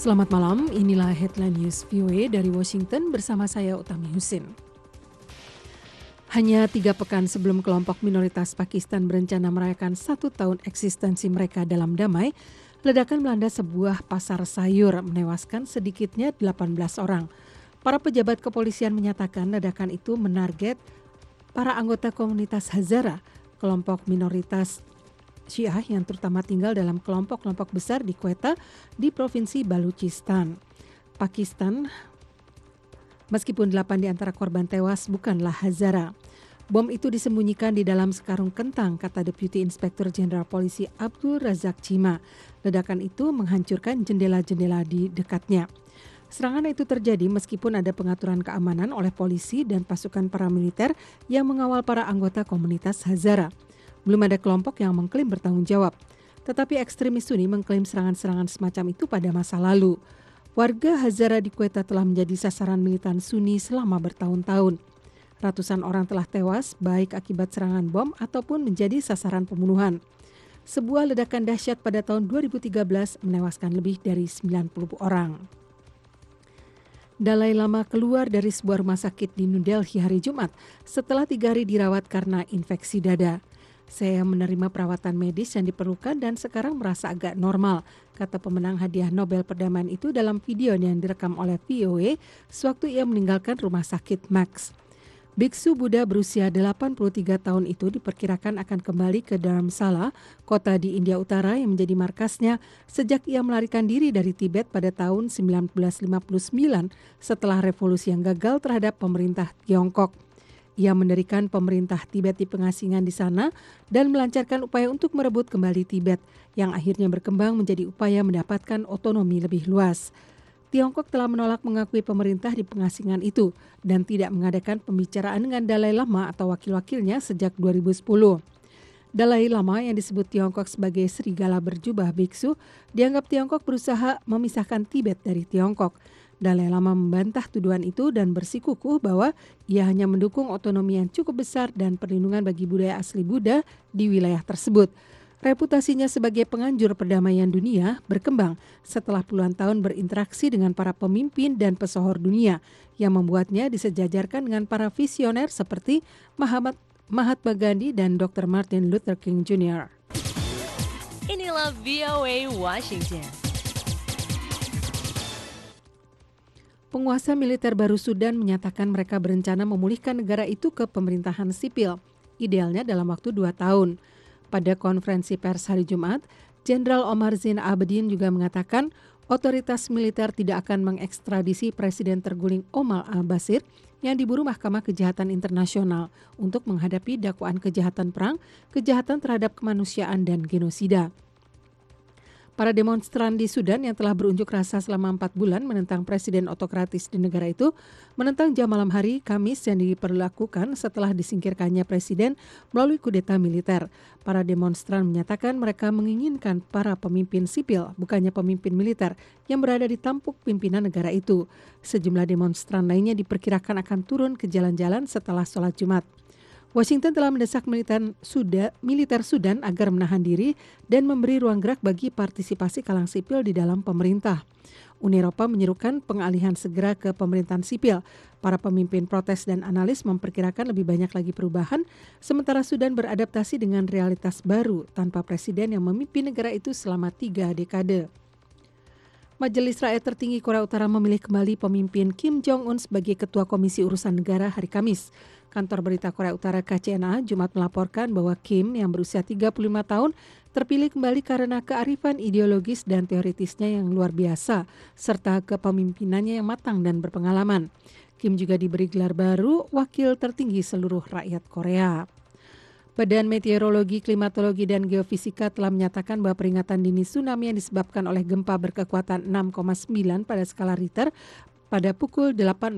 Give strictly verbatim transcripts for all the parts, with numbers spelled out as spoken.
Selamat malam, inilah headline news V O A dari Washington bersama saya Utami Husin. Hanya tiga pekan sebelum kelompok minoritas Pakistan berencana merayakan satu tahun eksistensi mereka dalam damai, ledakan melanda sebuah pasar sayur menewaskan sedikitnya delapan belas orang. Para pejabat kepolisian menyatakan ledakan itu menarget para anggota komunitas Hazara, kelompok minoritas Syiah yang terutama tinggal dalam kelompok-kelompok besar di Quetta di Provinsi Baluchistan, Pakistan. Meskipun delapan di antara korban tewas bukanlah Hazara. Bom itu disembunyikan di dalam sekarung kentang, kata Deputi Inspektur Jenderal Polisi Abdul Razak Chima. Ledakan itu menghancurkan jendela-jendela di dekatnya. Serangan itu terjadi meskipun ada pengaturan keamanan oleh polisi dan pasukan paramiliter yang mengawal para anggota komunitas Hazara. Belum ada kelompok yang mengklaim bertanggung jawab. Tetapi ekstremis Sunni mengklaim serangan-serangan semacam itu pada masa lalu. Warga Hazara di Quetta telah menjadi sasaran militan Sunni selama bertahun-tahun. Ratusan orang telah tewas baik akibat serangan bom ataupun menjadi sasaran pembunuhan. Sebuah ledakan dahsyat pada tahun dua ribu tiga belas menewaskan lebih dari sembilan puluh orang. Dalai Lama keluar dari sebuah rumah sakit di New Delhi hari Jumat setelah tiga hari dirawat karena infeksi dada. Saya menerima perawatan medis yang diperlukan dan sekarang merasa agak normal, kata pemenang hadiah Nobel Perdamaian itu dalam video yang direkam oleh V O A sewaktu ia meninggalkan rumah sakit Max. Biksu Buddha berusia delapan puluh tiga tahun itu diperkirakan akan kembali ke Dharamsala, kota di India Utara yang menjadi markasnya sejak ia melarikan diri dari Tibet pada tahun sembilan belas lima puluh sembilan setelah revolusi yang gagal terhadap pemerintah Tiongkok. Ia mendirikan pemerintah Tibet di pengasingan di sana dan melancarkan upaya untuk merebut kembali Tibet yang akhirnya berkembang menjadi upaya mendapatkan otonomi lebih luas. Tiongkok telah menolak mengakui pemerintah di pengasingan itu dan tidak mengadakan pembicaraan dengan Dalai Lama atau wakil-wakilnya sejak dua ribu sepuluh. Dalai Lama yang disebut Tiongkok sebagai serigala berjubah biksu dianggap Tiongkok berusaha memisahkan Tibet dari Tiongkok. Dalai Lama membantah tuduhan itu dan bersikukuh bahwa ia hanya mendukung otonomi yang cukup besar dan perlindungan bagi budaya asli Buddha di wilayah tersebut. Reputasinya sebagai penganjur perdamaian dunia berkembang setelah puluhan tahun berinteraksi dengan para pemimpin dan pesohor dunia yang membuatnya disejajarkan dengan para visioner seperti Mahatma Mahatma Gandhi dan doktor Martin Luther King Junior Inilah V O A Washington. Penguasa militer baru Sudan menyatakan mereka berencana memulihkan negara itu ke pemerintahan sipil, idealnya dalam waktu dua tahun. Pada konferensi pers hari Jumat, Jenderal Omar Zain Abidin juga mengatakan otoritas militer tidak akan mengekstradisi Presiden terguling Omar al-Bashir yang diburu Mahkamah Kejahatan Internasional untuk menghadapi dakwaan kejahatan perang, kejahatan terhadap kemanusiaan, dan genosida. Para demonstran di Sudan yang telah berunjuk rasa selama empat bulan menentang presiden otokratis di negara itu menentang jam malam hari Kamis yang diperlakukan setelah disingkirkannya presiden melalui kudeta militer. Para demonstran menyatakan mereka menginginkan para pemimpin sipil, bukannya pemimpin militer, yang berada di tampuk pimpinan negara itu. Sejumlah demonstran lainnya diperkirakan akan turun ke jalan-jalan setelah sholat Jumat. Washington telah mendesak militer Sudan, militer Sudan agar menahan diri dan memberi ruang gerak bagi partisipasi kalangan sipil di dalam pemerintah. Uni Eropa menyerukan pengalihan segera ke pemerintahan sipil. Para pemimpin protes dan analis memperkirakan lebih banyak lagi perubahan, sementara Sudan beradaptasi dengan realitas baru tanpa presiden yang memimpin negara itu selama tiga dekade. Majelis Rakyat Tertinggi Korea Utara memilih kembali pemimpin Kim Jong-un sebagai Ketua Komisi Urusan Negara hari Kamis. Kantor Berita Korea Utara K C N A Jumat melaporkan bahwa Kim yang berusia tiga puluh lima tahun terpilih kembali karena kearifan ideologis dan teoritisnya yang luar biasa, serta kepemimpinannya yang matang dan berpengalaman. Kim juga diberi gelar baru Wakil Tertinggi Seluruh Rakyat Korea. Badan Meteorologi, Klimatologi, dan Geofisika telah menyatakan bahwa peringatan dini tsunami yang disebabkan oleh gempa berkekuatan enam koma sembilan pada skala Richter pada pukul delapan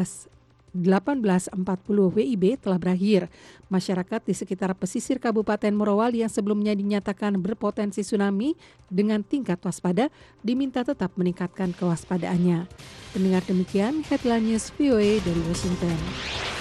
belas empat puluh W I B telah berakhir. Masyarakat di sekitar pesisir Kabupaten Morowali yang sebelumnya dinyatakan berpotensi tsunami dengan tingkat waspada diminta tetap meningkatkan kewaspadaannya. Pendengar, demikian headline news V O A dari Washington.